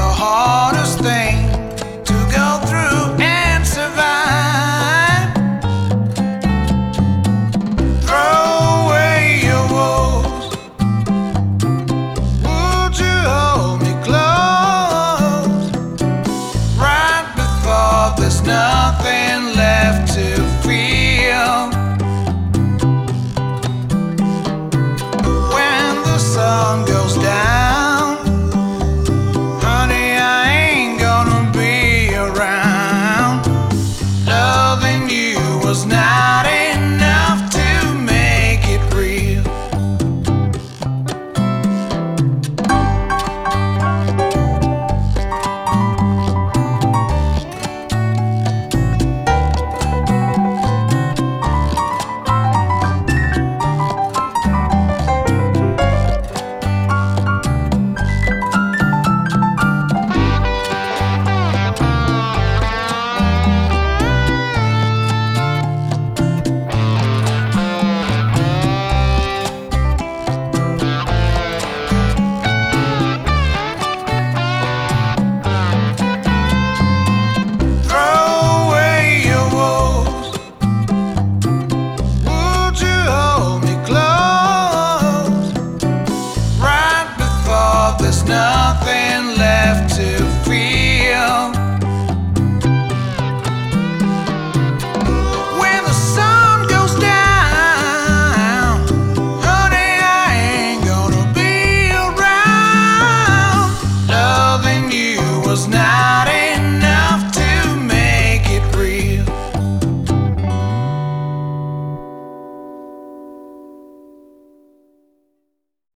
hardest thing to go through and survive. Throw away your woes. Would you hold me close? Right before there's nothing left to feel. When the sun goes down, honey, I ain't gonna be around. Loving you was not enough to make it real. There's nothing left to feel. When the sun goes down, honey, I ain't gonna be around. Loving you was not